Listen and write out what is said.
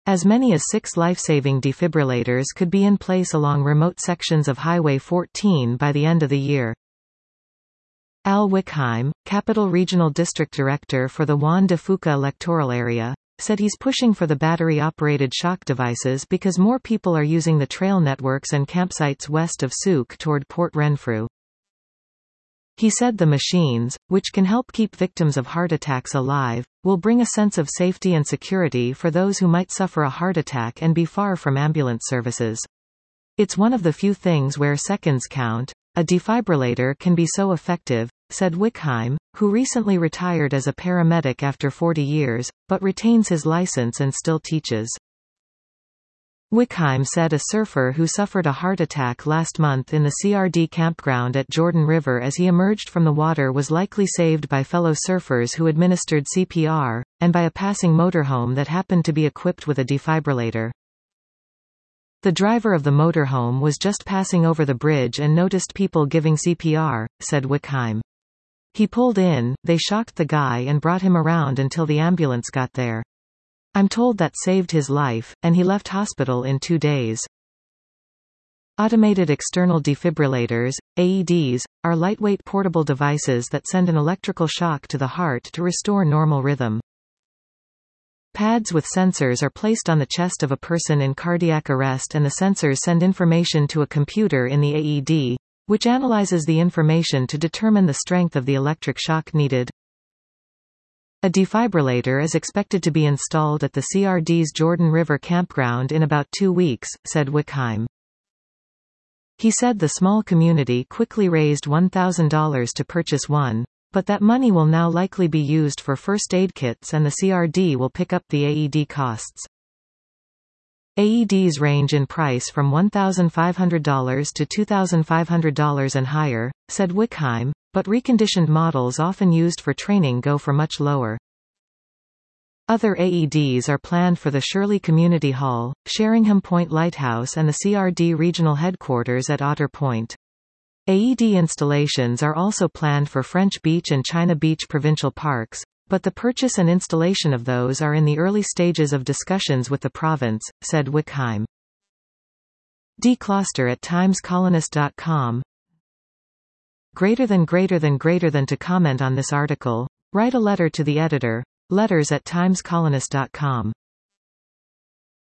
As many as 6 life-saving defibrillators could be in place along remote sections of Highway 14 by the end of the year. Al Wickheim, Capital Regional District Director for the Juan de Fuca electoral area, said he's pushing for the battery-operated shock devices because more people are using the trail networks and campsites west of Souk toward Port Renfrew. He said the machines, which can help keep victims of heart attacks alive, will bring a sense of safety and security for those who might suffer a heart attack and be far from ambulance services. It's one of the few things where seconds count. A defibrillator can be so effective, said Wickheim, who recently retired as a paramedic after 40 years, but retains his license and still teaches. Wickheim said a surfer who suffered a heart attack last month in the CRD campground at Jordan River as he emerged from the water was likely saved by fellow surfers who administered CPR, and by a passing motorhome that happened to be equipped with a defibrillator. The driver of the motorhome was just passing over the bridge and noticed people giving CPR, said Wickheim. He pulled in, they shocked the guy and brought him around until the ambulance got there. I'm told that saved his life, and he left hospital in 2 days. Automated external defibrillators, AEDs, are lightweight portable devices that send an electrical shock to the heart to restore normal rhythm. Pads with sensors are placed on the chest of a person in cardiac arrest, and the sensors send information to a computer in the AED, which analyzes the information to determine the strength of the electric shock needed. A defibrillator is expected to be installed at the CRD's Jordan River campground in about 2 weeks, said Wickheim. He said the small community quickly raised $1,000 to purchase one, but that money will now likely be used for first aid kits and the CRD will pick up the AED costs. AEDs range in price from $1,500 to $2,500 and higher, said Wickheim, but reconditioned models often used for training go for much lower. Other AEDs are planned for the Shirley Community Hall, Sheringham Point Lighthouse and the CRD Regional Headquarters at Otter Point. AED installations are also planned for French Beach and China Beach provincial parks, but the purchase and installation of those are in the early stages of discussions with the province, said Wickheim. Decloster at timescolonist.com. Greater than to comment on this article, write a letter to the editor, letters@timescolonist.com.